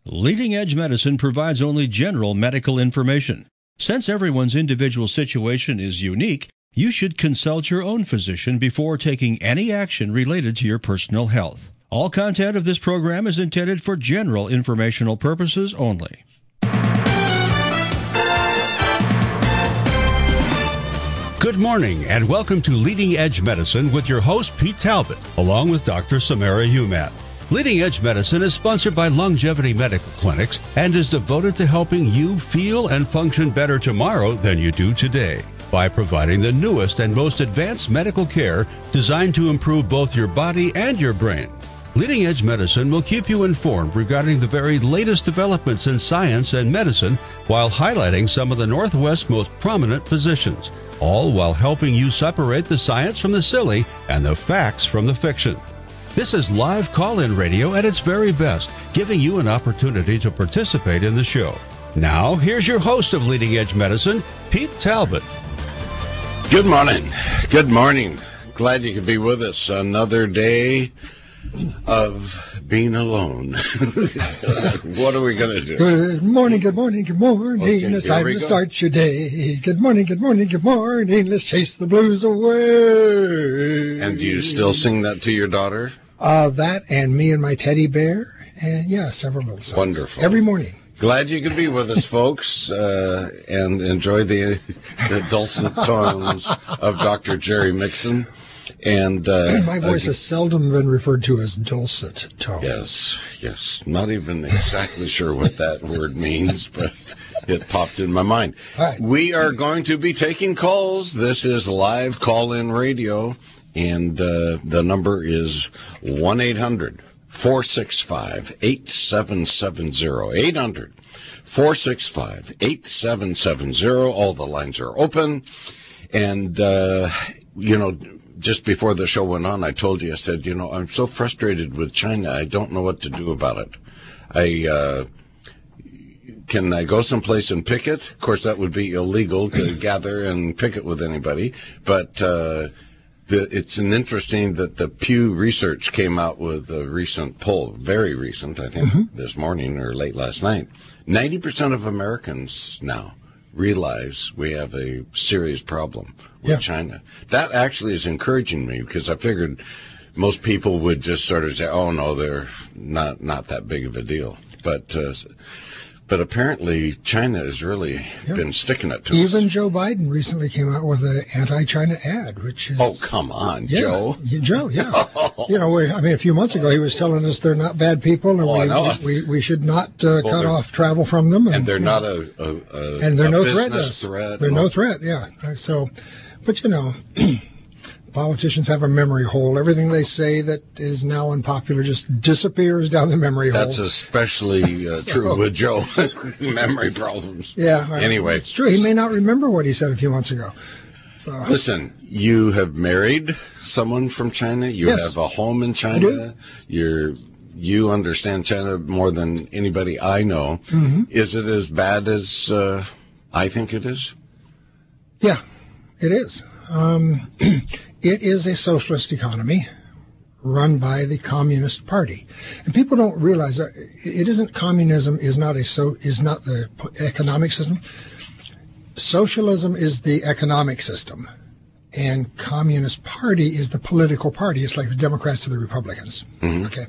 Leading Edge Medicine provides only general medical information. Since everyone's individual situation is unique, you should consult your own physician before taking any action related to your personal health. All content of this program is intended for general informational purposes only. Good morning and welcome to Leading Edge Medicine with your host Pete Talbot, along with Dr. Samara Humat. Leading Edge Medicine is sponsored by Longevity Medical Clinics and is devoted to helping you feel and function better tomorrow than you do today by providing the newest and most advanced medical care designed to improve both your body and your brain. Leading Edge Medicine will keep you informed regarding the very latest developments in science and medicine while highlighting some of the Northwest's most prominent physicians, all while helping you separate the science from the silly and the facts from the fiction. This is live call-in radio at its very best, giving you an opportunity to participate in the show. Now, here's your host of Leading Edge Medicine, Pete Talbot. Good morning. Good morning. Glad you could be with us another day of being alone. What are we going to do? Good morning, good morning, good morning. Okay, It's time to start your day. Good morning, good morning, good morning. Let's chase the blues away. And do you still sing that to your daughter? That and Me and My Teddy Bear. And yeah, several little songs. Wonderful. Every morning. Glad you could be with us, folks, and enjoy the dulcet tones of Dr. Jerry Mixon. And my voice has seldom been referred to as dulcet tone. Yes. Not even exactly sure what that word means, but it popped in my mind. All right. We are going to be taking calls. This is live call-in radio, and the number is 1-800-465-8770. 800-465-8770. All the lines are open. And, just before the show went on, I told you, I said, I'm so frustrated with China. I don't know what to do about it. Can I go someplace and picket? Of course, that would be illegal to gather and picket with anybody. But it's interesting that the Pew Research came out with a recent poll, very recent, I think, this morning or late last night. 90% of Americans now realize we have a serious problem with China. That actually is encouraging me because I figured most people would just sort of say, oh, no, they're not that big of a deal. But apparently China has really been sticking it to us. Even Joe Biden recently came out with an anti-China ad, which is... Oh, come on, Joe. Joe, yeah. A few months ago he was telling us they're not bad people and we should not cut off travel from them. And they're not a and they're no threat to business us. threat. They're no threat, yeah. So, but politicians have a memory hole. Everything they say that is now unpopular just disappears down the memory hole. That's especially true with Joe. Memory problems. Yeah. Anyway. It's true. He may not remember what he said a few months ago. So. Listen, you have married someone from China. You have a home in China. You understand China more than anybody I know. Mm-hmm. Is it as bad as I think it is? Yeah, it is. It is a socialist economy run by the Communist Party, and people don't realize that it isn't communism is not the economic system. Socialism is the economic system, and Communist Party is the political party. It's like the Democrats or the Republicans. Mm-hmm. Okay,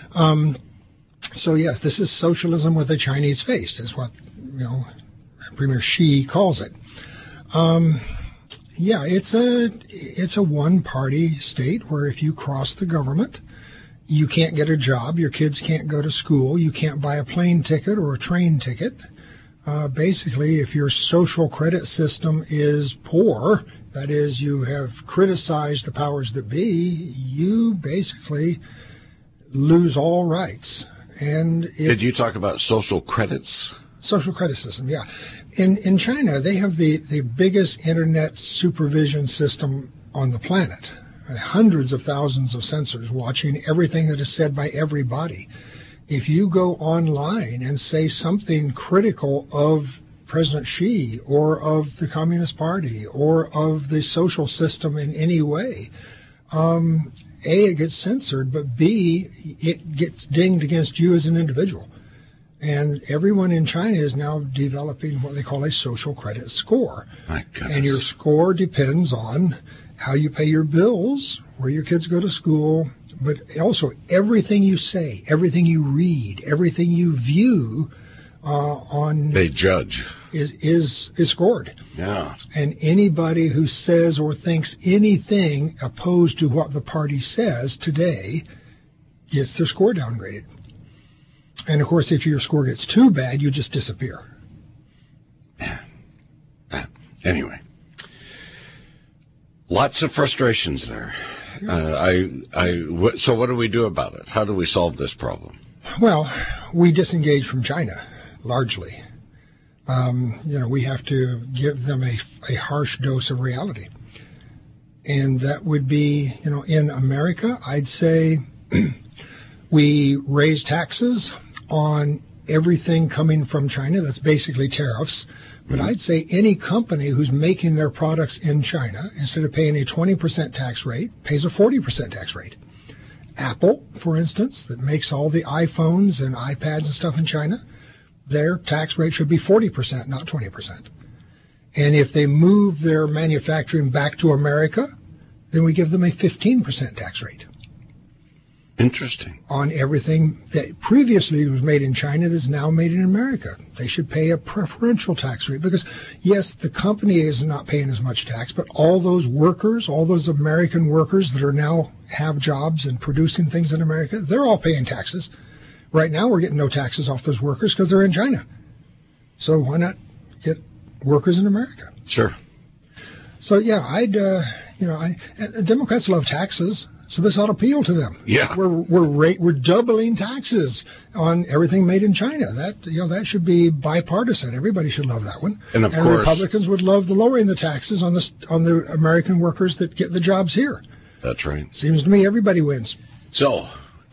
so yes, this is socialism with a Chinese face, is what Premier Xi calls it. Yeah, it's a one-party state where if you cross the government, you can't get a job, your kids can't go to school, you can't buy a plane ticket or a train ticket. Basically, if your social credit system is poor, that is, you have criticized the powers that be, you basically lose all rights. And did you talk about social credits? Social credit system, yeah. In China, they have the biggest internet supervision system on the planet. Hundreds of thousands of sensors watching everything that is said by everybody. If you go online and say something critical of President Xi or of the Communist Party or of the social system in any way, A, it gets censored, but B, it gets dinged against you as an individual. And everyone in China is now developing what they call a social credit score. My goodness. And your score depends on how you pay your bills, where your kids go to school, but also everything you say, everything you read, everything you view they judge is scored. Yeah. And anybody who says or thinks anything opposed to what the party says today gets their score downgraded. And of course, if your score gets too bad, you just disappear. Anyway, lots of frustrations there. So what do we do about it? How do we solve this problem? Well, we disengage from China, largely. We have to give them a harsh dose of reality. And that would be, in America, I'd say we raise taxes on everything coming from China. That's basically tariffs. But I'd say any company who's making their products in China, instead of paying a 20% tax rate, pays a 40% tax rate. Apple, for instance, that makes all the iPhones and iPads and stuff in China, their tax rate should be 40%, not 20%. And if they move their manufacturing back to America, then we give them a 15% tax rate. Interesting. On everything that previously was made in China that's now made in America. They should pay a preferential tax rate because, yes, the company is not paying as much tax, but all those workers, all those American workers that are now have jobs and producing things in America, they're all paying taxes. Right now we're getting no taxes off those workers because they're in China. So why not get workers in America? Sure. So, yeah, Democrats love taxes. So this ought to appeal to them. Yeah, we're doubling taxes on everything made in China. That should be bipartisan. Everybody should love that one. And of course, Republicans would love the lowering the taxes on the American workers that get the jobs here. That's right. Seems to me everybody wins. So,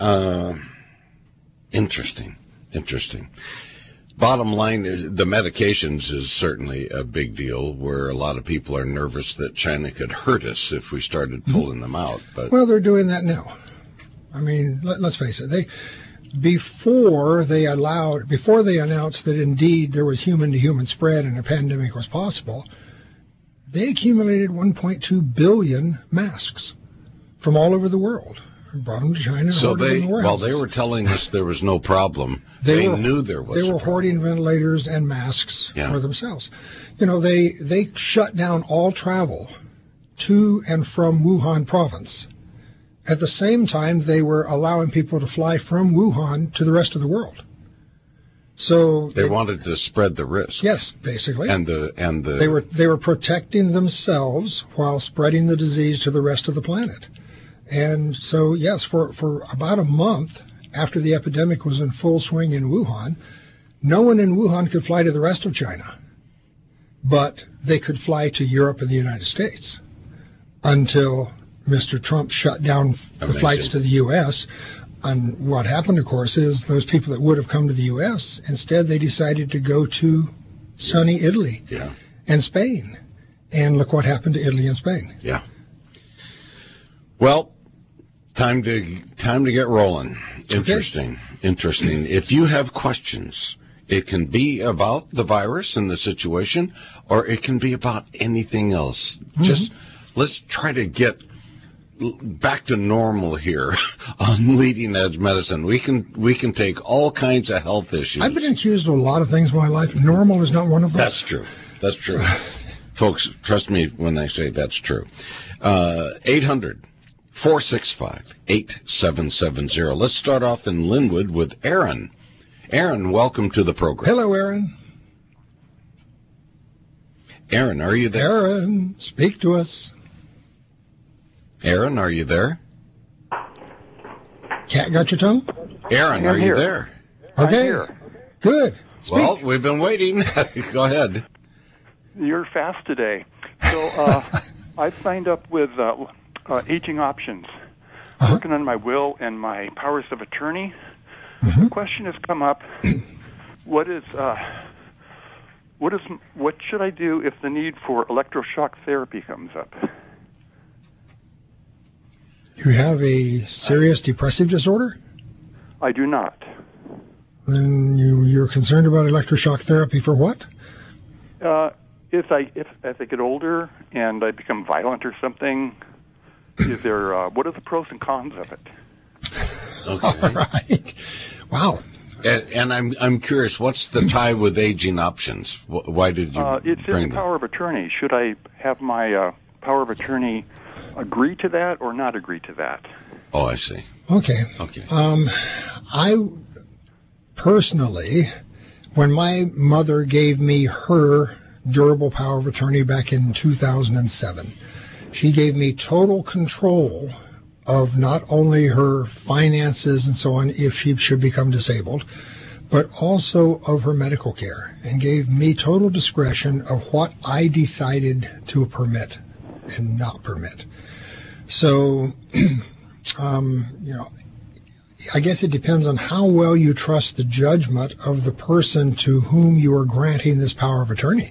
interesting. Bottom line is the medications is certainly a big deal where a lot of people are nervous that China could hurt us if we started pulling them out. But well, they're doing that now. I mean, let's face it. Before they announced that indeed there was human-to-human spread and a pandemic was possible, they accumulated 1.2 billion masks from all over the world. Brought them to China. So while they were telling us there was no problem, they knew there was. They were hoarding ventilators and masks for themselves. They shut down all travel to and from Wuhan province. At the same time, they were allowing people to fly from Wuhan to the rest of the world. So they wanted to spread the risk. Yes, basically. And they were protecting themselves while spreading the disease to the rest of the planet. And so, yes, for about a month after the epidemic was in full swing in Wuhan, no one in Wuhan could fly to the rest of China, but they could fly to Europe and the United States until Mr. Trump shut down the flights to the U.S. And what happened, of course, is those people that would have come to the U.S., instead they decided to go to sunny Italy and Spain. And look what happened to Italy and Spain. Yeah. Well, time to get rolling. Interesting. If you have questions, it can be about the virus and the situation, or it can be about anything else. Just let's try to get back to normal here on Leading Edge Medicine. We can take all kinds of health issues. I've been accused of a lot of things in my life. Normal is not one of those. That's true. Folks, trust me when I say that's true. 800-465-8770. Let's start off in Linwood with Aaron. Aaron, welcome to the program. Hello, Aaron. Aaron, are you there? Aaron, speak to us. Aaron, are you there? Cat got your tongue? Aaron, are you there? Okay. Good. Speak. Well, we've been waiting. Go ahead. You're fast today. So I signed up with Aging Options, working on my will and my powers of attorney. The question has come up: what should I do if the need for electroshock therapy comes up? You have a serious depressive disorder? I do not. Then you're you're concerned about electroshock therapy for what? If I get older and I become violent or something, is there what are the pros and cons of it? Okay. All right. Wow. And I'm curious, what's the tie with aging options? Why did you it's bring in that? power of attorney. Should I have my power of attorney agree to that or not agree to that? Oh, I see. Okay. I personally, when my mother gave me her durable power of attorney back in 2007, she gave me total control of not only her finances and so on if she should become disabled, but also of her medical care, and gave me total discretion of what I decided to permit and not permit. So, I guess it depends on how well you trust the judgment of the person to whom you are granting this power of attorney.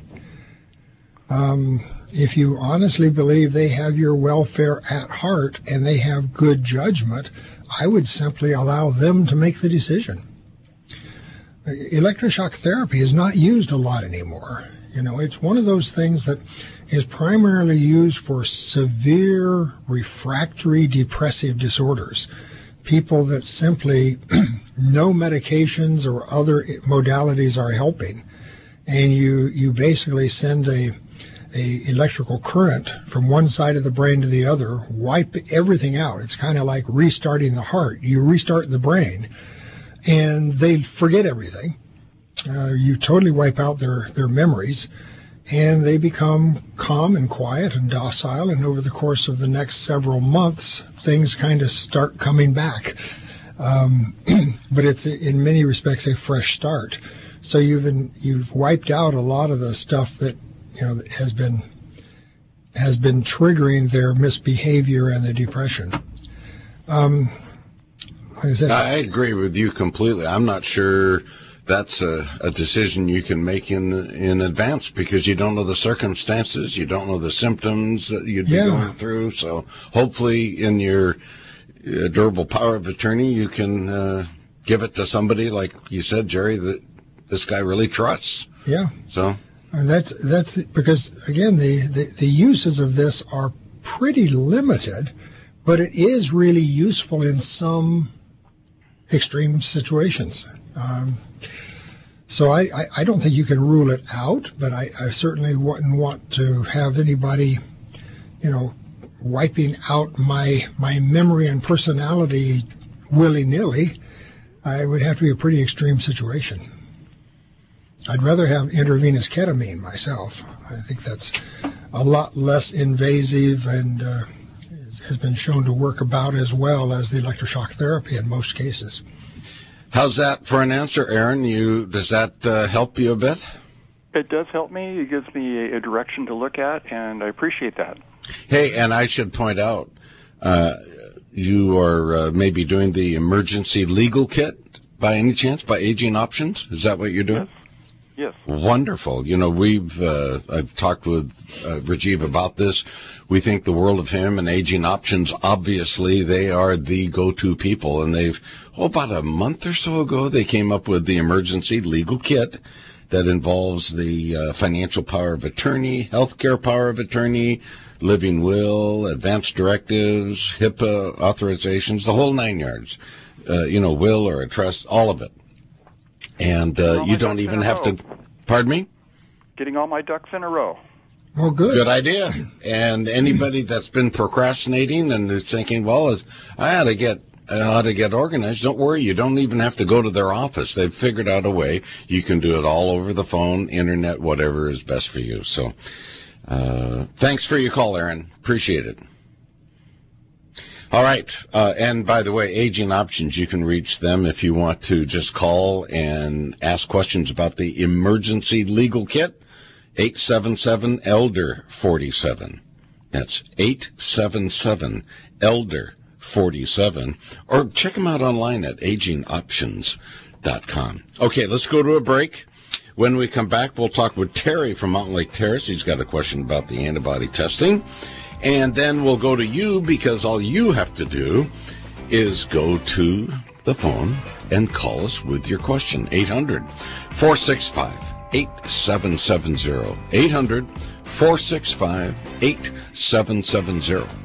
If you honestly believe they have your welfare at heart and they have good judgment, I would simply allow them to make the decision. Electroshock therapy is not used a lot anymore. It's one of those things that is primarily used for severe refractory depressive disorders. People that simply no medications or other modalities are helping. And you basically send a electrical current from one side of the brain to the other, wipe everything out. It's kind of like restarting the heart. You restart the brain, and they forget everything. You totally wipe out their memories, and they become calm and quiet and docile, and over the course of the next several months, things kind of start coming back. But it's, in many respects, a fresh start. So you've wiped out a lot of the stuff that that has been triggering their misbehavior and the depression. Like I said, I agree with you completely. I'm not sure that's a decision you can make in advance, because you don't know the circumstances, you don't know the symptoms that you'd be going through. So hopefully in your durable power of attorney, you can give it to somebody, like you said, Jerry, that this guy really trusts. Yeah. So. And that's because, again, the uses of this are pretty limited, but it is really useful in some extreme situations. So I don't think you can rule it out, but I certainly wouldn't want to have anybody, wiping out my memory and personality willy-nilly. It would have to be a pretty extreme situation. I'd rather have intravenous ketamine myself. I think that's a lot less invasive and has been shown to work about as well as the electroshock therapy in most cases. How's that for an answer, Aaron? Does that help you a bit? It does help me. It gives me a direction to look at, and I appreciate that. Hey, and I should point out, you are maybe doing the emergency legal kit by any chance, by Aging Options? Is that what you're doing? Yes. Wonderful. I've talked with Rajiv about this. We think the world of him and Aging Options, obviously, they are the go-to people. And about a month or so ago, they came up with the emergency legal kit that involves the financial power of attorney, healthcare power of attorney, living will, advance directives, HIPAA authorizations, the whole 9 yards. Will or a trust, all of it. And you don't even have to, pardon me? Getting all my ducks in a row. Oh, good. Good idea. And anybody that's been procrastinating and is thinking, well, I ought to get organized, don't worry. You don't even have to go to their office. They've figured out a way. You can do it all over the phone, internet, whatever is best for you. So thanks for your call, Aaron. Appreciate it. All right. And by the way, Aging Options, you can reach them if you want to just call and ask questions about the emergency legal kit. 877-ELDER-47. That's 877-ELDER-47. Or check them out online at agingoptions.com. Okay, let's go to a break. When we come back, we'll talk with Terry from Mountain Lake Terrace. He's got a question about the antibody testing. And then we'll go to you, because all you have to do is go to the phone and call us with your question. 800-465-8770. 800-465-8770.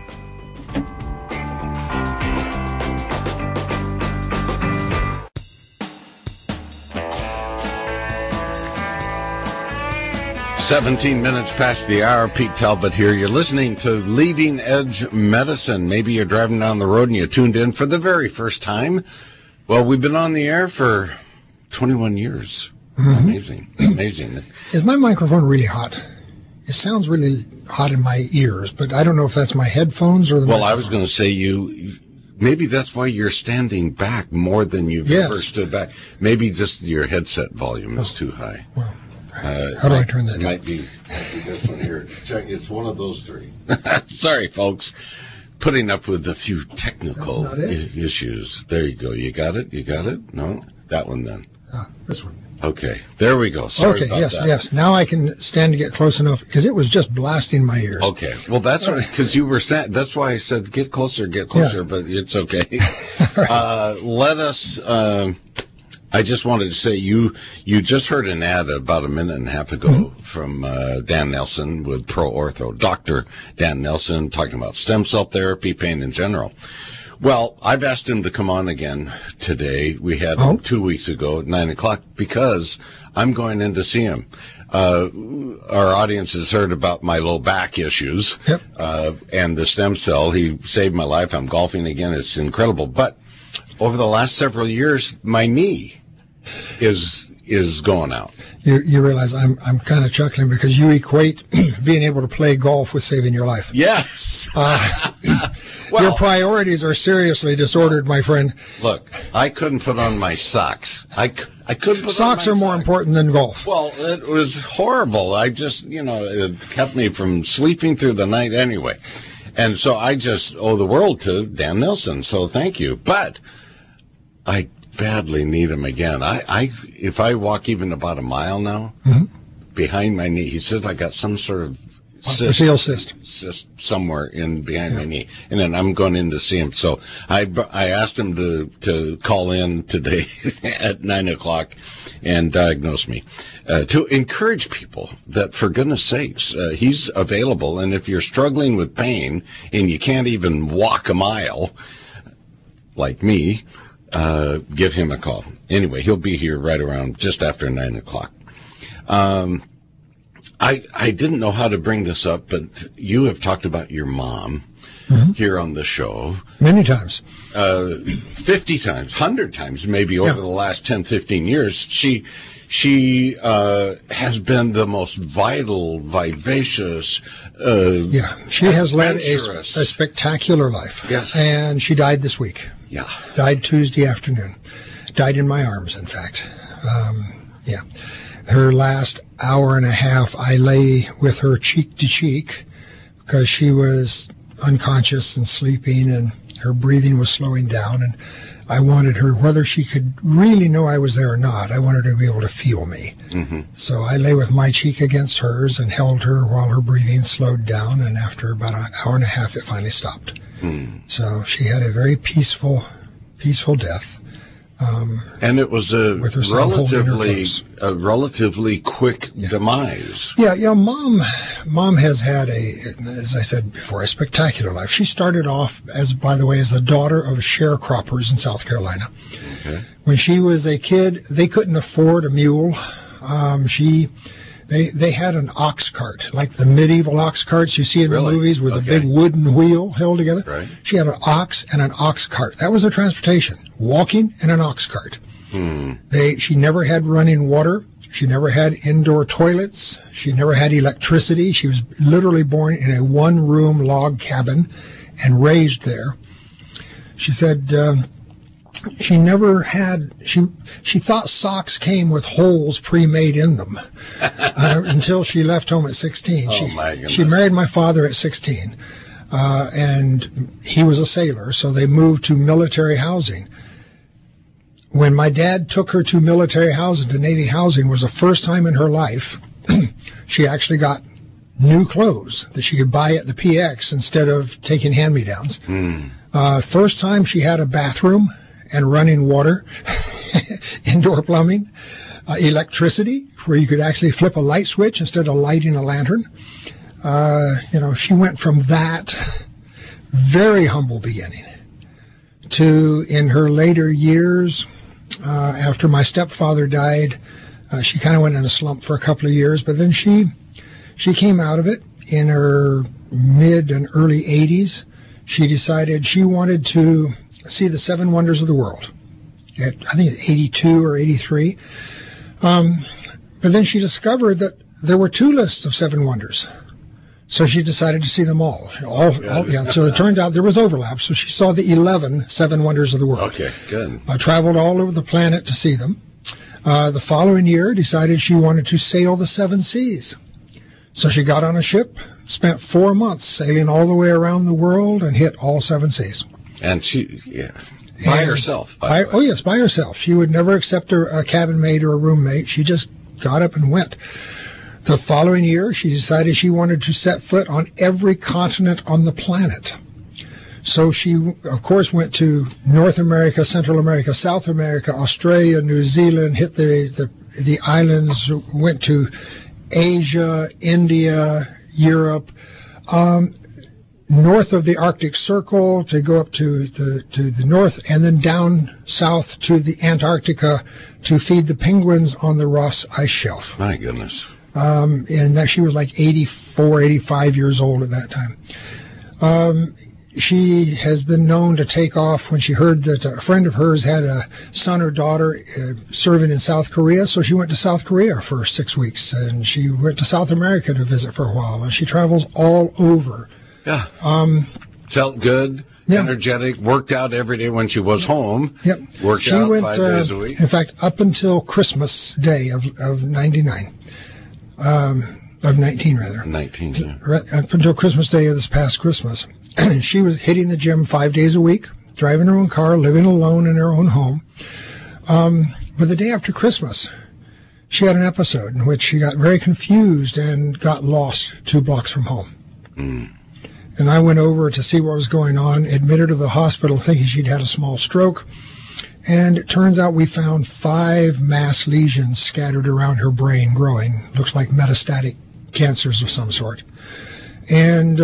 "17 minutes past the hour." Pete Talbot here. You're listening to Leading Edge Medicine. Maybe you're driving down the road and you tuned in for the very first time. Well, we've been on the air for 21 years. Amazing. Is my microphone really hot? It sounds really hot in my ears, but I don't know if that's my headphones or the microphone. I was going to say maybe that's why you're standing back more than you've ever stood back. Maybe just your headset volume is too high. Well, how do I turn that down? Might be this one here. Check. It's one of those three. Sorry, folks. Putting up with a few technical issues. There you go. You got it? No? That one then. This one. Okay. There we go. Sorry about that. Yes. Now I can stand to get close enough because it was just blasting my ears. Okay. Well, that's because you were saying, that's why I said get closer, but it's okay. Let us, I just wanted to say you just heard an ad about a minute and a half ago from Dan Nelson with Pro Ortho. Dr. Dan Nelson talking about stem cell therapy, pain in general. Well, I've asked him to come on again today. We had him 2 weeks ago at 9 o'clock because I'm going in to see him. Our audience has heard about my low back issues and the stem cell. He saved my life. I'm golfing again. It's incredible. But over the last several years, my knee is going out. You realize I'm kind of chuckling because you equate being able to play golf with saving your life. Yes. Your priorities are seriously disordered, my friend. Look, I couldn't put on my socks. I couldn't put on my socks are more important than golf. Well, it was horrible. I just, it kept me from sleeping through the night anyway. And so I just owe the world to Dan Nelson. So thank you. But I badly need him again. If I walk even about a mile now, behind my knee, he said I got some sort of cyst somewhere behind my knee, and then I'm going in to see him. So I asked him to call in today at 9 o'clock and diagnose me, to encourage people that, for goodness sakes, he's available. And if you're struggling with pain and you can't even walk a mile, like me, give him a call. Anyway, he'll be here right around just after 9 o'clock. I didn't know how to bring this up, but you have talked about your mom here on the show. Many times. 50 times, 100 times maybe over the last 10, 15 years. She has been the most vital, vivacious, she has led a spectacular life. Yes. And she died this week. Yeah. Died Tuesday afternoon. Died in my arms, in fact. Her last hour and a half, I lay with her cheek to cheek because she was unconscious and sleeping and her breathing was slowing down. And I wanted her, whether she could really know I was there or not, I wanted her to be able to feel me. So I lay with my cheek against hers and held her while her breathing slowed down. And after about an hour and a half, it finally stopped. So she had a very peaceful death. And it was a relatively quick demise. Mom has had as I said before, a spectacular life. She started off as the daughter of sharecroppers in South Carolina. Okay. When she was a kid, they couldn't afford a mule. They had an ox cart, like the medieval ox carts you see in the movies with a big wooden wheel held together. Right. She had an ox and an ox cart. That was her transportation, walking and an ox cart. She never had running water. She never had indoor toilets. She never had electricity. She was literally born in a one-room log cabin and raised there. She said she never had, she thought socks came with holes pre-made in them until she left home at 16. She married my father at 16, and he was a sailor, so they moved to military housing. When my dad took her to military housing, to Navy housing, was the first time in her life she actually got new clothes that she could buy at the PX instead of taking hand-me-downs. First time she had a bathroom and running water, indoor plumbing. electricity, where you could actually flip a light switch instead of lighting a lantern. She went from that very humble beginning to, in her later years, after my stepfather died, she kind of went in a slump for a couple of years, but then she came out of it in her mid and early 80s. She decided she wanted to see the 7 wonders of the world. I think it's 82 or 83. But then she discovered that there were 2 lists of 7 wonders. So she decided to see them all. So it turned out there was overlap. So she saw the 11 7 wonders of the world. Okay, good. Traveled all over the planet to see them. The following year, decided she wanted to sail the 7 seas. So she got on a ship, spent 4 months sailing all the way around the world, and hit all 7 seas. And by herself. By herself. She would never accept a cabin mate or a roommate. She just got up and went. The following year, she decided she wanted to set foot on every continent on the planet. So she, of course, went to North America, Central America, South America, Australia, New Zealand, hit the islands, went to Asia, India, Europe, north of the Arctic Circle to go up to the north, and then down south to the Antarctica to feed the penguins on the Ross Ice Shelf. My goodness. And that she was like 84, 85 years old at that time. She has been known to take off when she heard that a friend of hers had a son or daughter serving in South Korea, so she went to South Korea for 6 weeks, and she went to South America to visit for a while, and she travels all over. Yeah. Felt good, energetic, worked out every day when she was home. Yep. Worked out 5 days a week. In fact, up until Christmas Day of 99. Of 19, rather. 19, yeah. Up until Christmas Day of this past Christmas. She was hitting the gym 5 days a week, driving her own car, living alone in her own home. But the day after Christmas, she had an episode in which she got very confused and got lost 2 blocks from home. Mm. And I went over to see what was going on, admitted her to the hospital thinking she'd had a small stroke. And it turns out we found 5 mass lesions scattered around her brain growing. Looks like metastatic cancers of some sort. And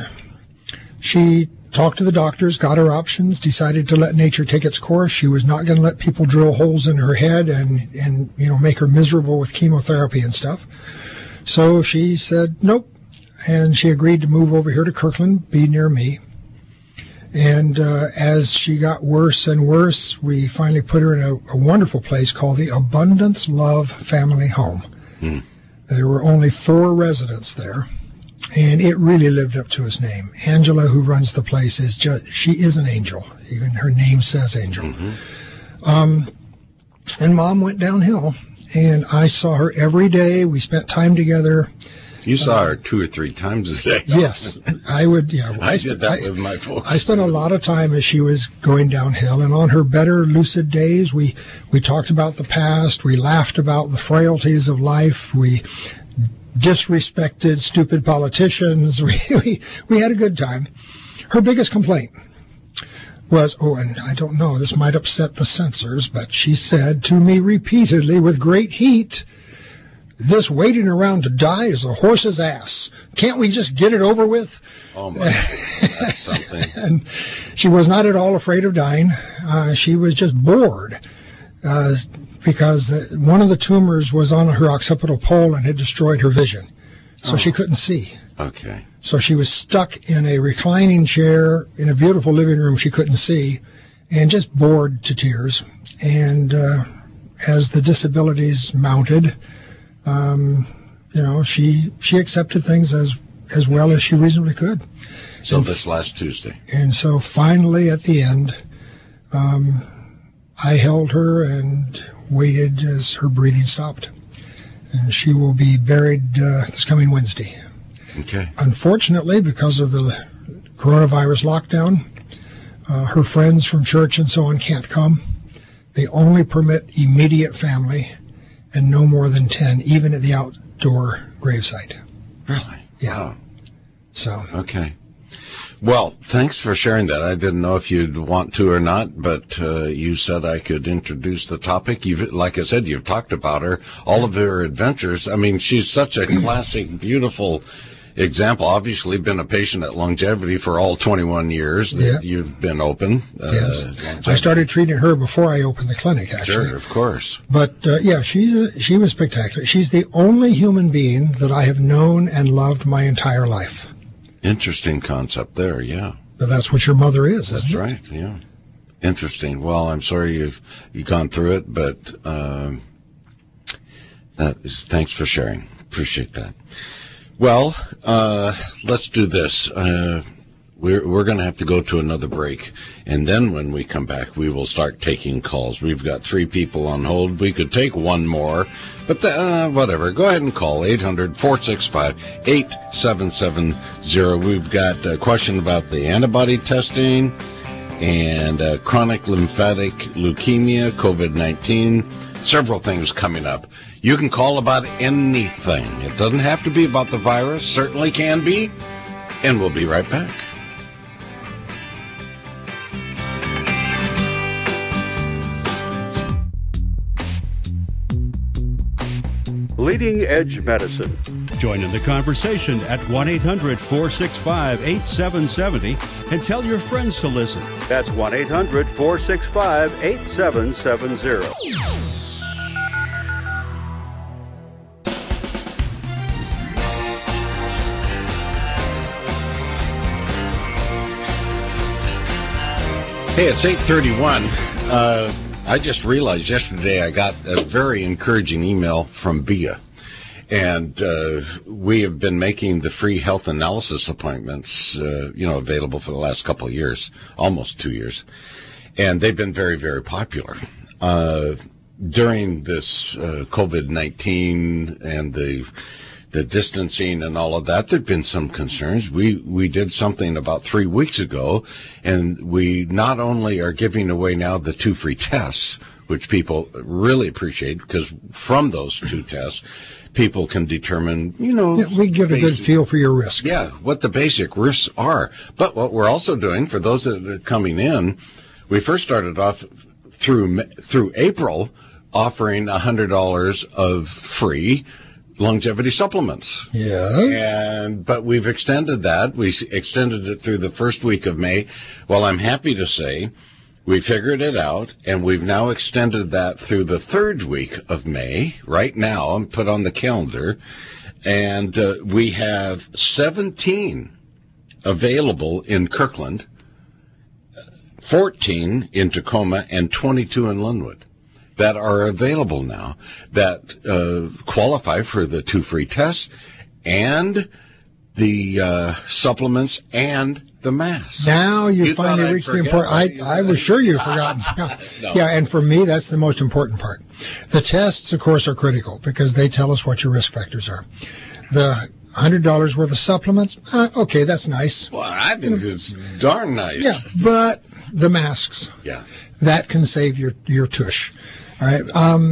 she talked to the doctors, got her options, decided to let nature take its course. She was not going to let people drill holes in her head and make her miserable with chemotherapy and stuff. So she said, nope. And she agreed to move over here to Kirkland, be near me. And as she got worse and worse, we finally put her in a wonderful place called the Abundance Love Family Home. Mm. There were only 4 residents there, and it really lived up to its name. Angela, who runs the place, she is an angel. Even her name says angel. Mm-hmm. And Mom went downhill, and I saw her every day. We spent time together. You saw her 2 or 3 times a day. Yes, I would. Yeah, I did that with my folks. I spent a lot of time as she was going downhill, and on her better lucid days, we talked about the past. We laughed about the frailties of life. We disrespected stupid politicians. We had a good time. Her biggest complaint was, and I don't know, this might upset the censors, but she said to me repeatedly with great heat, "This waiting around to die is a horse's ass. Can't we just get it over with?" Oh, my God, that's something. And she was not at all afraid of dying. She was just bored because one of the tumors was on her occipital pole and had destroyed her vision. So she couldn't see. Okay. So she was stuck in a reclining chair in a beautiful living room she couldn't see and just bored to tears. And as the disabilities mounted, she accepted things as well as she reasonably could. So this last Tuesday. And so finally at the end, I held her and waited as her breathing stopped. And she will be buried this coming Wednesday. Okay. Unfortunately, because of the coronavirus lockdown, her friends from church and so on can't come. They only permit immediate family and no more than 10, even at the outdoor gravesite. Really? Yeah. Wow. So. Okay. Well, thanks for sharing that. I didn't know if you'd want to or not, but you said I could introduce the topic. Like I said, you've talked about her, all of her adventures. I mean, she's such a classic, beautiful example. Obviously been a patient at Longevity for all 21 years that you've been open. Yes. I started treating her before I opened the clinic, actually. Sure, of course. But, she was spectacular. She's the only human being that I have known and loved my entire life. Interesting concept there, yeah. But that's what your mother is, isn't it? That's right, yeah. Interesting. Well, I'm sorry you've gone through it, but thanks for sharing. Appreciate that. Well, let's do this. We're going to have to go to another break, and then when we come back, we will start taking calls. We've got 3 people on hold. We could take one more, but whatever. Go ahead and call 800-465-8770. We've got a question about the antibody testing and chronic lymphatic leukemia, COVID-19, several things coming up. You can call about anything. It doesn't have to be about the virus, certainly can be, and we'll be right back. Leading Edge Medicine. Join in the conversation at 1-800-465-8770 and tell your friends to listen. That's 1-800-465-8770. Hey, it's 8:31. I just realized yesterday I got a very encouraging email from BIA. And we have been making the free health analysis appointments, available for the last couple of years, almost 2 years. And they've been very, very popular. During this COVID-19 and the distancing and all of that, there've been some concerns. We did something about 3 weeks ago, and we not only are giving away now the 2 free tests, which people really appreciate, because from those 2 tests, people can determine, we get a good feel for your risk. Yeah, what the basic risks are. But what we're also doing, for those that are coming in, we first started off through April offering $100 of free longevity supplements. Yeah. But we've extended that. We extended it through the first week of May. Well, I'm happy to say we figured it out, and we've now extended that through the 3rd week of May. Right now, I'm put on the calendar, and we have 17 available in Kirkland, 14 in Tacoma, and 22 in Linwood that are available now that qualify for the 2 free tests and the supplements and the mask. Now you finally reached the important. I was sure you'd forgotten. No. Yeah, and for me, that's the most important part. The tests, of course, are critical because they tell us what your risk factors are. The $100 worth of supplements, okay, that's nice. Well, I think it's darn nice. Yeah, but the masks, that can save your tush. All right.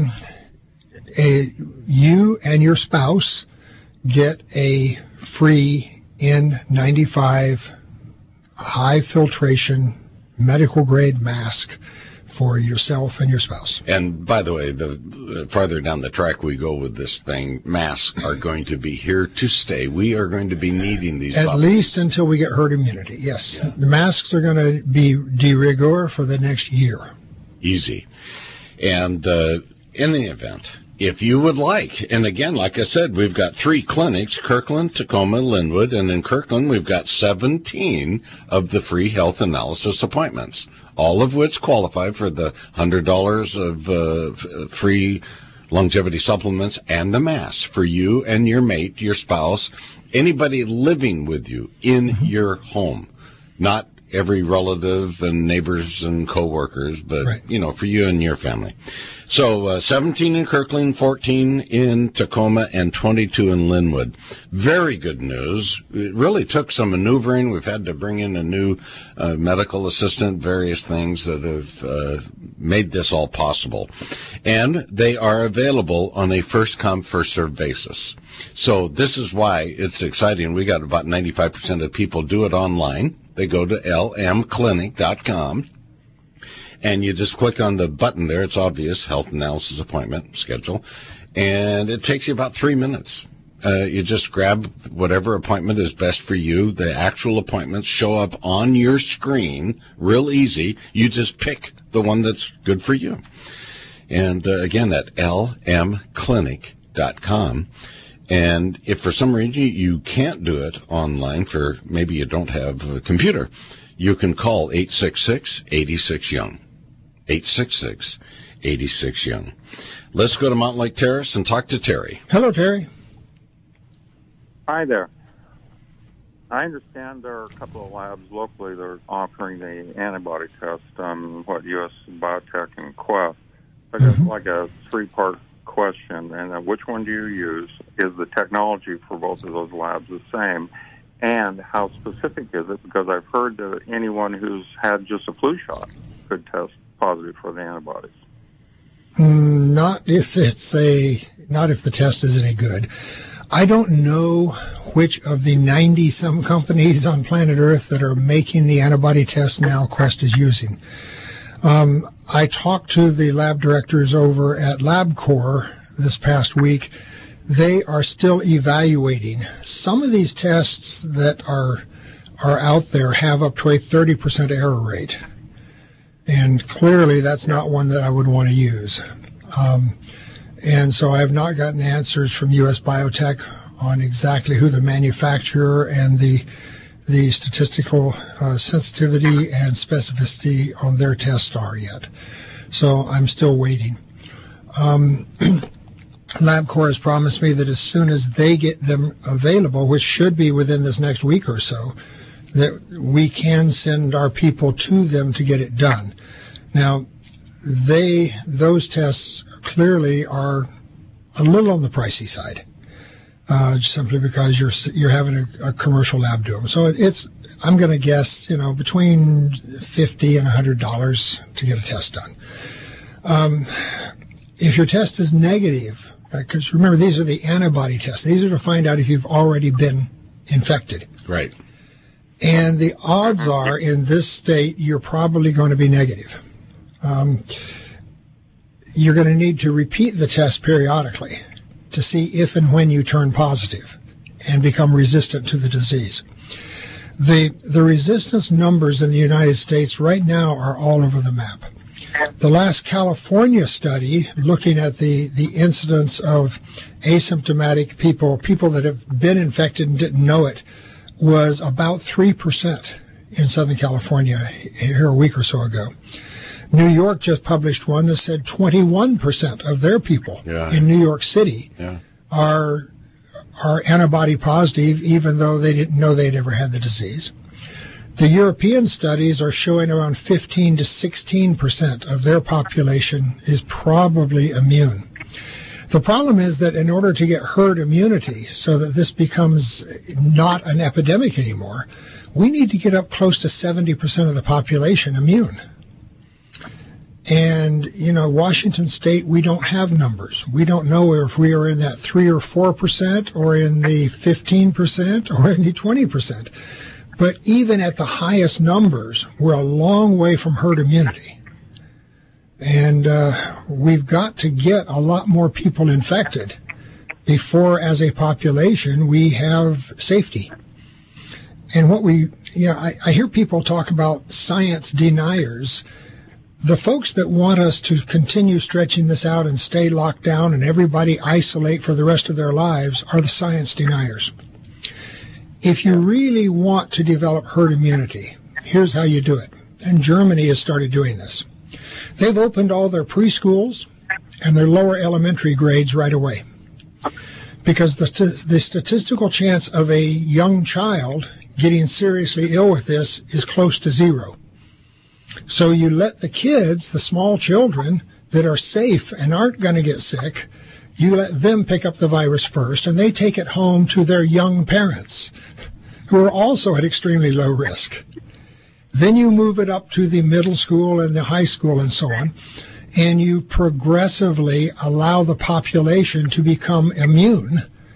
You and your spouse get a free N95 high filtration medical grade mask for yourself and your spouse. And by the way, the farther down the track we go with this thing, masks are going to be here to stay. We are going to be needing these at least until we get herd immunity. Yes. Yeah. The masks are going to be de rigueur for the next year. Easy. And in the event, if you would like, and again, like I said, we've got 3 clinics, Kirkland, Tacoma, Linwood, and in Kirkland we've got 17 of the free health analysis appointments, all of which qualify for the $100 of free longevity supplements and the mask for you and your mate, your spouse, anybody living with you in your home, not every relative and neighbors and coworkers, but, for you and your family. So 17 in Kirkland, 14 in Tacoma, and 22 in Linwood. Very good news. It really took some maneuvering. We've had to bring in a new medical assistant, various things that have made this all possible. And they are available on a first-come, first-served basis. So this is why it's exciting. We got about 95% of people do it online. they go to lmclinic.com, and you just click on the button there. It's obvious, health analysis appointment, schedule, and it takes you about 3 minutes. You just grab whatever appointment is best for you. The actual appointments show up on your screen, real easy. You just pick the one that's good for you. And again, at lmclinic.com. And if for some reason you can't do it online, for maybe you don't have a computer, you can call 866-86-YOUNG. 866-86-YOUNG. Let's go to Mountain Lake Terrace and talk to Terry. Hello, Terry. Hi there. I understand there are a couple of labs locally that are offering the antibody test, U.S. Biotech and Quest. I just like a three-part question, and which one do you use? Is the technology for both of those labs the same? And how specific is it? Because I've heard that anyone who's had just a flu shot could test positive for the antibodies. Not if the test is any good. I don't know which of the 90-some companies on planet Earth that are making the antibody test now Quest is using. I talked to the lab directors over at LabCorp this past week. They are still evaluating. Some of these tests that are out there have up to a 30% error rate. And clearly that's not one that I would want to use. And so I have not gotten answers from U.S. Biotech on exactly who the manufacturer and the statistical sensitivity and specificity on their test are yet. So I'm still waiting. LabCorp has promised me that as soon as they get them available, which should be within this next week or so, that we can send our people to them to get it done. Now, those tests clearly are a little on the pricey side, simply because you're having a commercial lab do them. So I'm going to guess, between $50 and $100 to get a test done. If your test is negative, because remember, these are the antibody tests. These are to find out if you've already been infected. Right. And the odds are, in this state, you're probably going to be negative. You're going to need to repeat the test periodically to see if and when you turn positive and become resistant to the disease. The resistance numbers in the United States right now are all over the map. The last California study, looking at the incidence of asymptomatic people that have been infected and didn't know it, was about 3% in Southern California here a week or so ago. New York just published one that said 21% of their people in New York City are antibody positive, even though they didn't know they'd ever had the disease. The European studies are showing around 15 to 16% of their population is probably immune. The problem is that in order to get herd immunity, so that this becomes not an epidemic anymore, we need to get up close to 70% of the population immune. And, Washington State, we don't have numbers. We don't know if we are in that 3 or 4% or in the 15% or in the 20%. But even at the highest numbers, we're a long way from herd immunity. And we've got to get a lot more people infected before, as a population, we have safety. And I hear people talk about science deniers. The folks that want us to continue stretching this out and stay locked down and everybody isolate for the rest of their lives are the science deniers. If you really want to develop herd immunity, here's how you do it. And Germany has started doing this. They've opened all their preschools and their lower elementary grades right away, because the statistical chance of a young child getting seriously ill with this is close to zero. So you let the kids, the small children that are safe and aren't going to get sick, you let them pick up the virus first, and they take it home to their young parents, who are also at extremely low risk. Then you move it up to the middle school and the high school and so on, and you progressively allow the population to become immune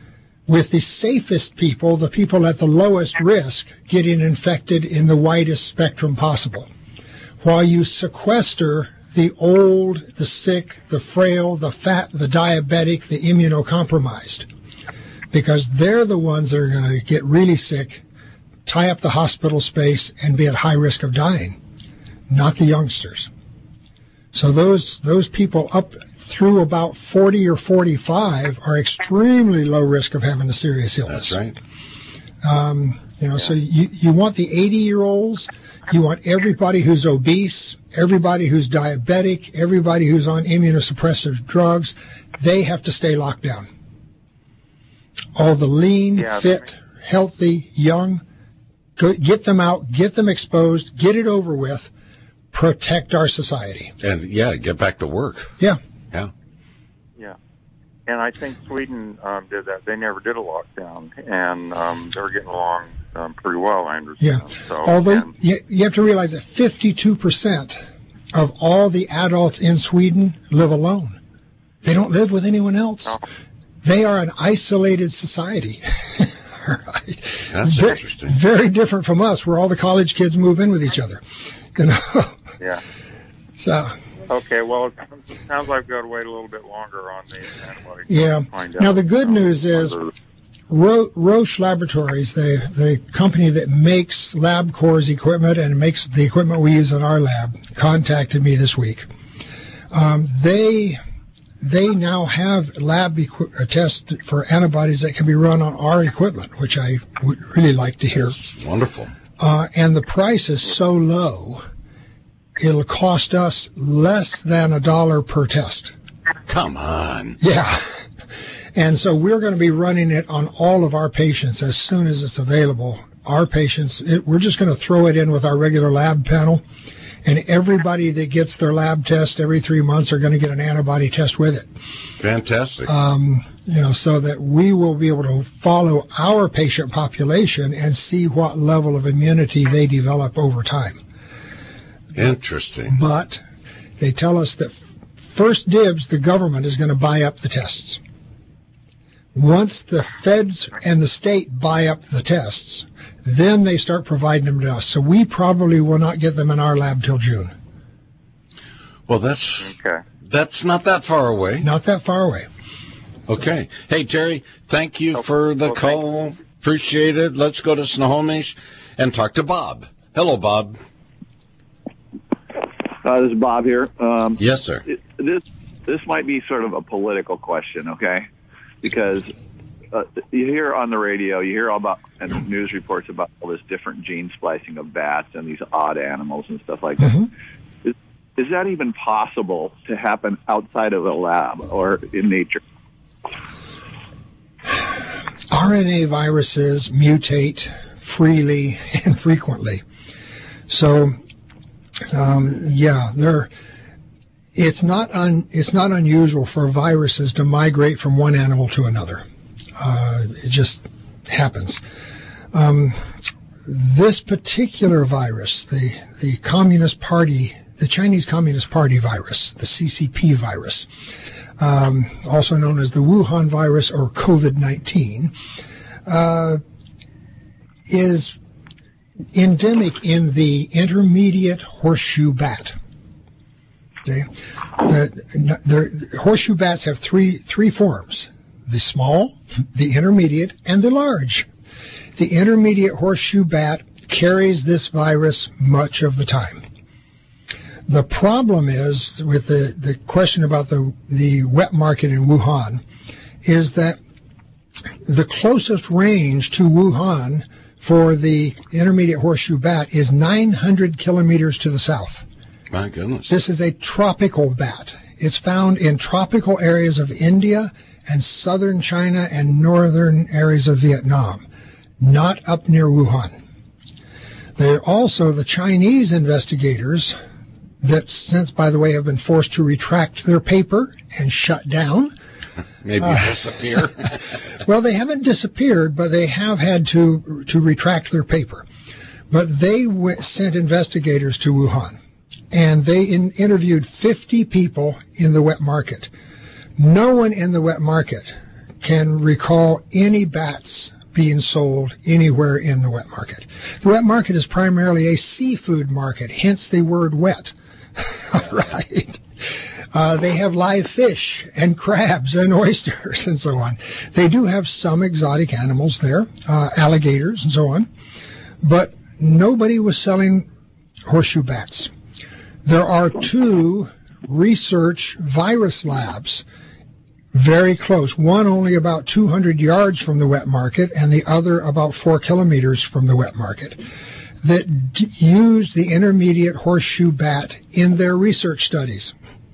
with the safest people, the people at the lowest risk, getting infected in the widest spectrum possible, while you sequester the old, the sick, the frail, the fat, the diabetic, the immunocompromised, because they're the ones that are going to get really sick, tie up the hospital space, and be at high risk of dying, not the youngsters. So those people up through about 40 or 45 are extremely low risk of having a serious illness. That's right. So you want the 80-year-olds, you want everybody who's obese, everybody who's diabetic, everybody who's on immunosuppressive drugs. They have to stay locked down. All the lean, fit, healthy, young, get them out, get them exposed, get it over with, protect our society. And, get back to work. Yeah. Yeah. Yeah. And I think Sweden did that. They never did a lockdown, and they're getting along pretty well, I understand. Yeah. So, although you have to realize that 52% of all the adults in Sweden live alone. They don't live with anyone else. No. They are an isolated society. Right. That's interesting. Very different from us, where all the college kids move in with each other. Yeah. So. Okay, well, it sounds like we've got to wait a little bit longer on the antibodies. Yeah. Now, the good news is Roche Laboratories, the company that makes LabCorp's equipment and makes the equipment we use in our lab, contacted me this week. They now have lab tests for antibodies that can be run on our equipment, which I would really like to hear. Wonderful. And the price is so low, it'll cost us less than $1 per test. Come on. Yeah. And so we're going to be running it on all of our patients as soon as it's available. Our patients, we're just going to throw it in with our regular lab panel. And everybody that gets their lab test every 3 months are going to get an antibody test with it. Fantastic. So that we will be able to follow our patient population and see what level of immunity they develop over time. Interesting. But they tell us that first dibs, the government is going to buy up the tests. Once the feds and the state buy up the tests, then they start providing them to us. So we probably will not get them in our lab till June. Well, that's not that far away. Not that far away. Okay. Hey, Terry, thank you for the call. Appreciate it. Let's go to Snohomish and talk to Bob. Hello, Bob. This is Bob here. Yes, sir. This might be sort of a political question, okay? Because you hear on the radio, you hear all about and news reports about all this different gene splicing of bats and these odd animals and stuff like that. Is that even possible to happen outside of a lab or in nature? RNA viruses mutate freely and frequently. So, it's not unusual for viruses to migrate from one animal to another. It just happens. This particular virus, the Communist Party, the Chinese Communist Party virus, the CCP virus, also known as the Wuhan virus or COVID-19, is endemic in the intermediate horseshoe bat. The horseshoe bats have three forms: the small, the intermediate, and the large. The intermediate horseshoe bat carries this virus much of the time. The problem is, with the question about the wet market in Wuhan, is that the closest range to Wuhan for the intermediate horseshoe bat is 900 kilometers to the south. My goodness. This is a tropical bat. It's found in tropical areas of India and southern China and northern areas of Vietnam, not up near Wuhan. They're also the Chinese investigators that since, by the way, have been forced to retract their paper and shut down. Maybe disappear. Well, they haven't disappeared, but they have had to retract their paper. But they sent investigators to Wuhan, and they interviewed 50 people in the wet market. No one in the wet market can recall any bats being sold anywhere in the wet market. The wet market is primarily a seafood market, hence the word wet. Right. They have live fish and crabs and oysters and so on. They do have some exotic animals there, alligators and so on, but nobody was selling horseshoe bats. There are 2 research virus labs very close, one only about 200 yards from the wet market and the other about 4 kilometers from the wet market, that used the intermediate horseshoe bat in their research studies.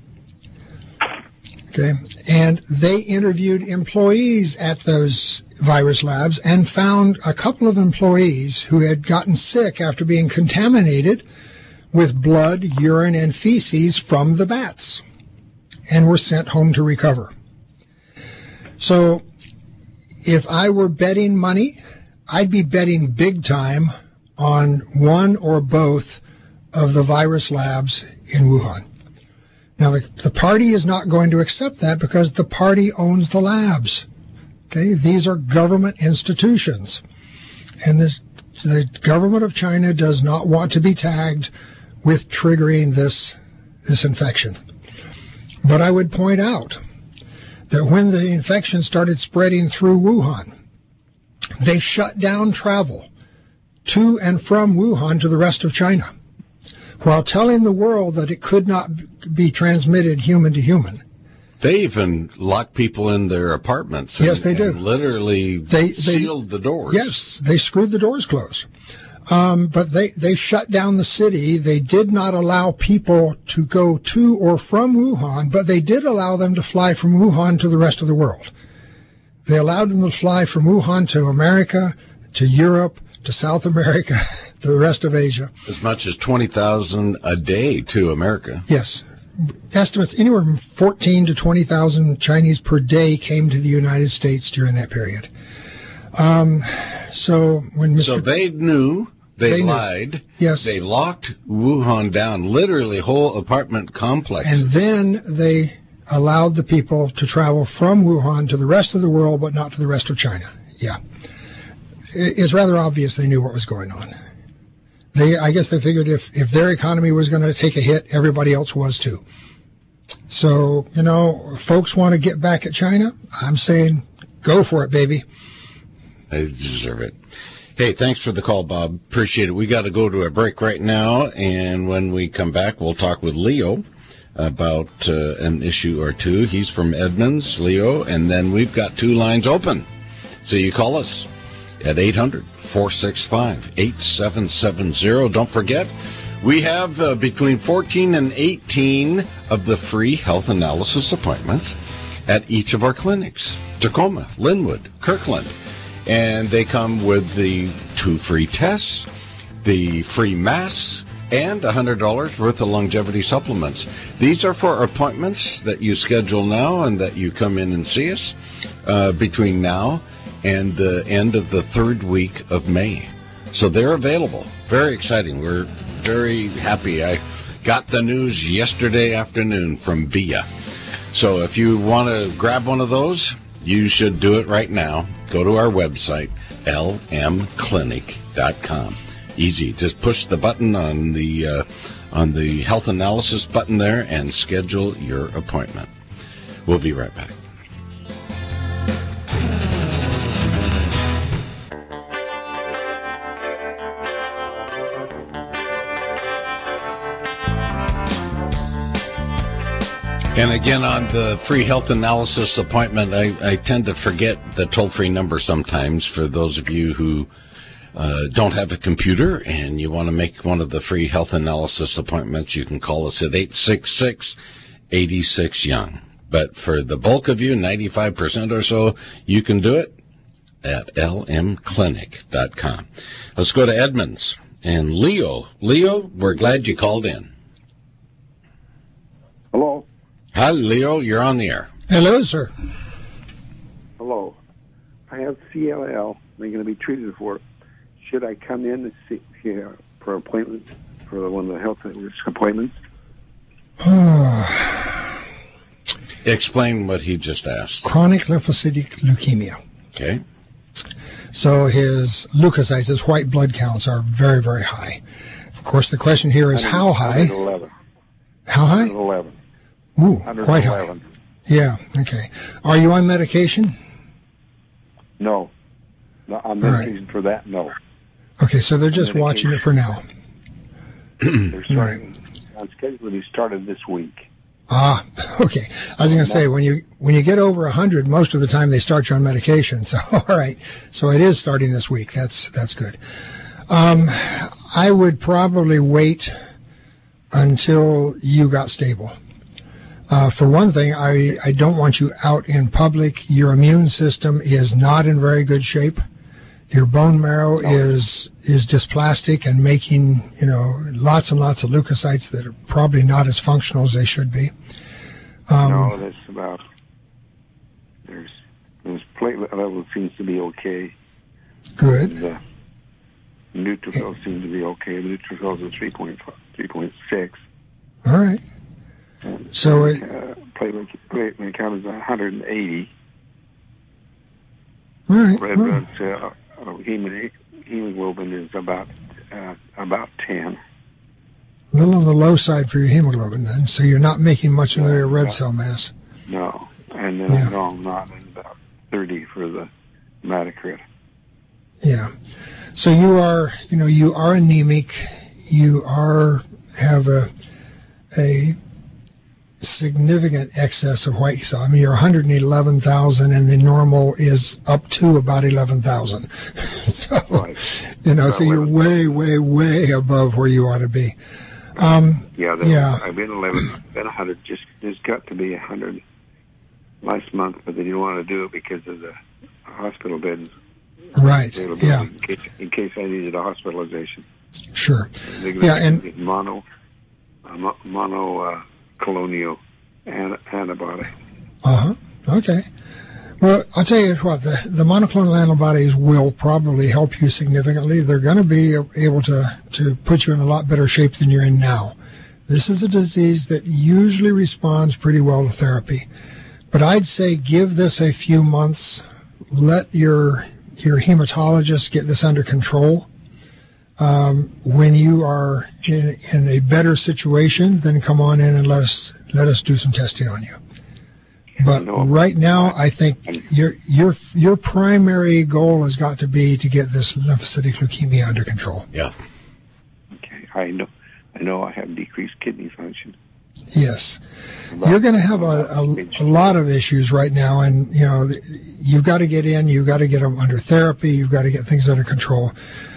Okay, and they interviewed employees at those virus labs and found a couple of employees who had gotten sick after being contaminated with blood, urine, and feces from the bats and were sent home to recover. So if I were betting money, I'd be betting big time on one or both of the virus labs in Wuhan. Now, the party is not going to accept that because the party owns the labs. Okay, these are government institutions. And the government of China does not want to be tagged with triggering this infection. But I would point out that when the infection started spreading through Wuhan, they shut down travel to and from Wuhan to the rest of China, while telling the world that it could not be transmitted human to human. They even lock people in their apartments. Yes, they do. Literally they sealed the doors. Yes, they screwed the doors closed. But they shut down the city. They did not allow people to go to or from Wuhan, but they did allow them to fly from Wuhan to the rest of the world. They allowed them to fly from Wuhan to America, to Europe, to South America, to the rest of Asia. As much as 20,000 a day to America. Yes. Estimates anywhere from 14 to 20,000 Chinese per day came to the United States during that period. So they knew, they lied. Knew. Yes. They locked Wuhan down, literally whole apartment complex. And then they allowed the people to travel from Wuhan to the rest of the world, but not to the rest of China. Yeah. It's rather obvious they knew what was going on. I guess they figured if their economy was going to take a hit, everybody else was too. So, folks want to get back at China. I'm saying go for it, baby. They deserve it. Hey, thanks for the call, Bob. Appreciate it. We got to go to a break right now, and when we come back, we'll talk with Leo about an issue or two. He's from Edmonds, Leo, and then we've got 2 lines open. So you call us at 800-465-8770. Don't forget, we have between 14 and 18 of the free health analysis appointments at each of our clinics, Tacoma, Linwood, Kirkland. And they come with the 2 free tests, the free masks, and $100 worth of longevity supplements. These are for appointments that you schedule now and that you come in and see us between now and the end of the 3rd week of May. So they're available. Very exciting. We're very happy. I got the news yesterday afternoon from BIA. So if you want to grab one of those, you should do it right now. Go to our website, lmclinic.com. Easy. Just push the button on the health analysis button there and schedule your appointment. We'll be right back. And again, on the free health analysis appointment, I tend to forget the toll-free number sometimes for those of you who don't have a computer and you want to make one of the free health analysis appointments. You can call us at 866-86-YOUNG. But for the bulk of you, 95% or so, you can do it at lmclinic.com. Let's go to Edmonds and Leo. Leo, we're glad you called in. Hello. Hi, Leo. You're on the air. Hello, sir. Hello. I have CLL. I'm going to be treated for it. Should I come in and see here for an appointment for one of the health risk appointments? Explain what he just asked. Chronic lymphocytic leukemia. Okay. So his leukocytes, his white blood counts, are very, very high. Of course, the question here is how high? 111. How high? 111. Ooh, quite high. Yeah, okay. Are you on medication? No. I'm medication for that, no. Okay, so they're just watching it for now. They're starting, on schedule, he started this week. Ah, okay. I was going to say, when you get over 100, most of the time they start you on medication. So, all right. So it is starting this week. That's good. I would probably wait until you got stable. For one thing, I don't want you out in public. Your immune system is not in very good shape. Your bone marrow is dysplastic and making, lots and lots of leukocytes that are probably not as functional as they should be. No, that's about, there's platelet level seems to be okay. Good. And, neutrophils seem to be okay. The neutrophils are 3.6. All right. And so platelet count is 180. All right. Red blood cell hemoglobin is about 10. A little on the low side for your hemoglobin then, so you're not making much of your red cell mass. No, and then not in about 30 for the hematocrit. Yeah. So you are anemic. You have a significant excess of white cell. I mean, you're 111,000, and the normal is up to about 11,000. So, right. So you're way, way, way above where you ought to be. I've been 11. I've been 100. There's got to be 100 last month, but they didn't want to do it because of the hospital beds. Right. Yeah. In case I needed a hospitalization. Sure. And monoclonal antibody. Okay. Well, I'll tell you what, the monoclonal antibodies will probably help you significantly. They're going to be able to put you in a lot better shape than you're in now. This is a disease that usually responds pretty well to therapy. But I'd say give this a few months. Let your hematologist get this under control. When you are in a better situation, then come on in and let us do some testing on you. But right now, I think your primary goal has got to be to get this lymphocytic leukemia under control. Yeah. Okay, I know I have decreased kidney function. Yes. You're going to have a lot of issues right now, and you've got to get in, you've got to get them under therapy, you've got to get things under control.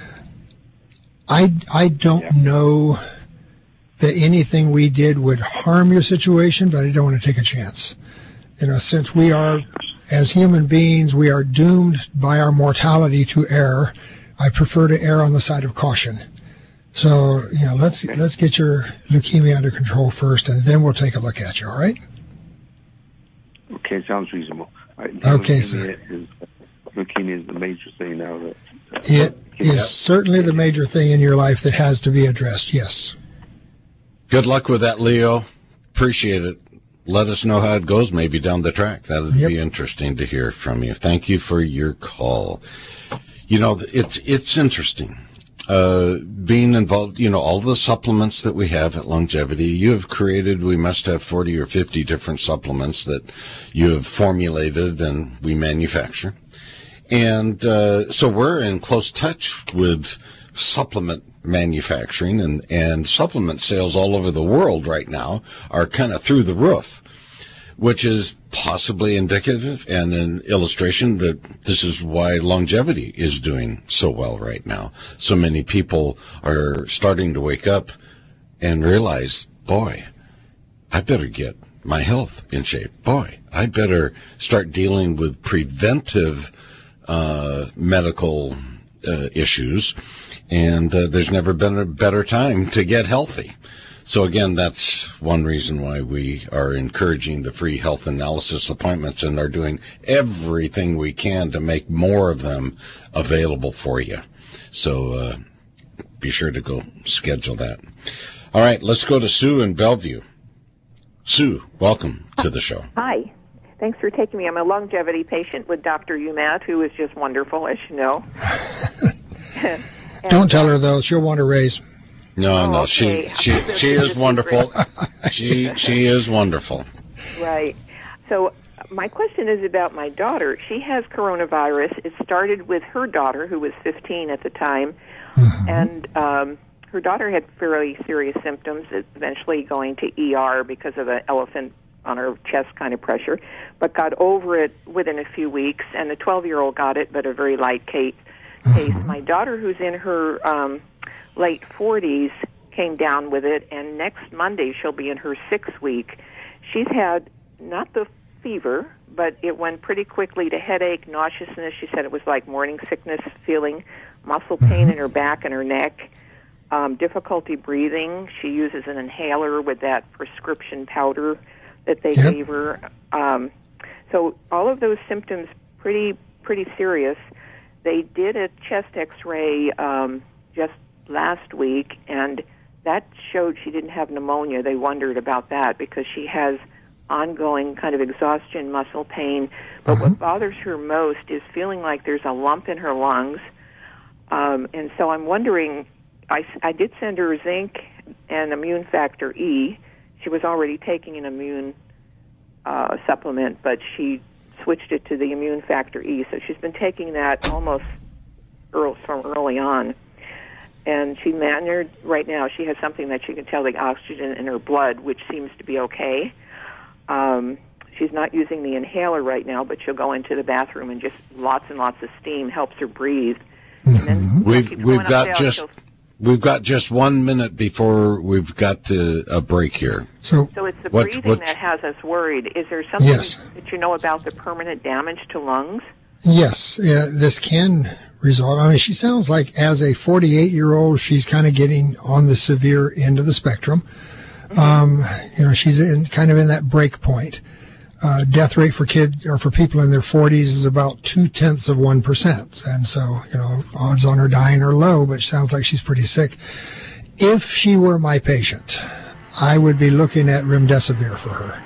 I don't know that anything we did would harm your situation, but I don't want to take a chance. Since we are, as human beings, we are doomed by our mortality to err. I prefer to err on the side of caution. So, let's get your leukemia under control first, and then we'll take a look at you, all right? Okay, sounds reasonable. Okay, sir. Leukemia is the major thing now. It is certainly the major thing in your life that has to be addressed, yes. Good luck with that, Leo. Appreciate it. Let us know how it goes maybe down the track. That would be interesting to hear from you. Thank you for your call. It's interesting. Being involved, all the supplements that we have at Longevity, you have created, we must have 40 or 50 different supplements that you have formulated and we manufacture. And so we're in close touch with supplement manufacturing, and supplement sales all over the world right now are kind of through the roof, which is possibly indicative and an illustration that this is why Longevity is doing so well right now. So many people are starting to wake up and realize, boy, I better get my health in shape. Boy, I better start dealing with preventive medical issues. And there's never been a better time to get healthy. So again, that's one reason why we are encouraging the free health analysis appointments and are doing everything we can to make more of them available for you. So be sure to go schedule that. All right, let's go to Sue in Bellevue. Sue, welcome to the show. Hi. Thanks for taking me. I'm a longevity patient with Dr. Umat, who is just wonderful, as you know. Don't tell her, though. She'll want to raise. No, okay. she is wonderful. She is wonderful. Right. So my question is about my daughter. She has coronavirus. It started with her daughter, who was 15 at the time, and her daughter had fairly serious symptoms, eventually going to ER because of an elephant on her chest kind of pressure, but got over it within a few weeks, and the 12-year-old got it, but a very light case. My daughter, who's in her late 40s, came down with it, and next Monday she'll be in her 6th week. She's had not the fever, but it went pretty quickly to headache, nauseousness. She said it was like morning sickness feeling, muscle pain in her back and her neck, difficulty breathing. She uses an inhaler with that prescription powder that they gave her. So all of those symptoms pretty serious. They did a chest X-ray just last week, and that showed she didn't have pneumonia. They wondered about that because she has ongoing kind of exhaustion, muscle pain. But what bothers her most is feeling like there's a lump in her lungs. And so I'm wondering, I did send her zinc and immune factor E. She was already taking an immune supplement, but she switched it to the immune factor E. So she's been taking that almost from early on. And she managed, right now, she has something that she can tell the oxygen in her blood, which seems to be okay. She's not using the inhaler right now, but she'll go into the bathroom and just lots and lots of steam helps her breathe. And then we've got just 1 minute before we've got a break here. So it's the breathing that has us worried. Is there something that you know about the permanent damage to lungs? Yes, this can result. I mean, she sounds like as a 48-year-old, she's kind of getting on the severe end of the spectrum. She's kind of in that break point. Death rate for kids or for people in their 40s is about 0.2%. And so, odds on her dying are low, but it sounds like she's pretty sick. If she were my patient, I would be looking at remdesivir for her.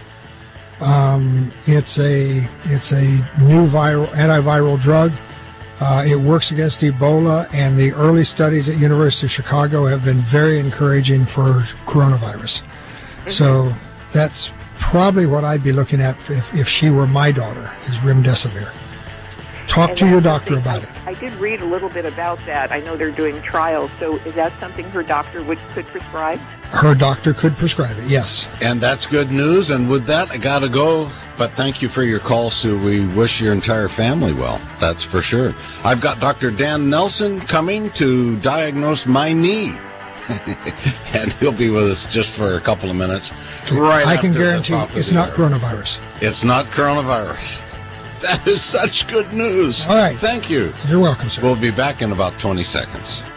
It's a new antiviral drug. It works against Ebola, and the early studies at University of Chicago have been very encouraging for coronavirus. So that's probably what I'd be looking at if she were my daughter, is remdesivir. Talk to your doctor about it. I did read a little bit about that. I know they're doing trials. So is that something her doctor could prescribe? Her doctor could prescribe it, yes. And that's good news. And with that, I got to go. But thank you for your call, Sue. We wish your entire family well. That's for sure. I've got Dr. Dan Nelson coming to diagnose my knee. And he'll be with us just for a couple of minutes. I can guarantee it's not coronavirus. It's not coronavirus. That is such good news. All right. Thank you. You're welcome, sir. We'll be back in about 20 seconds.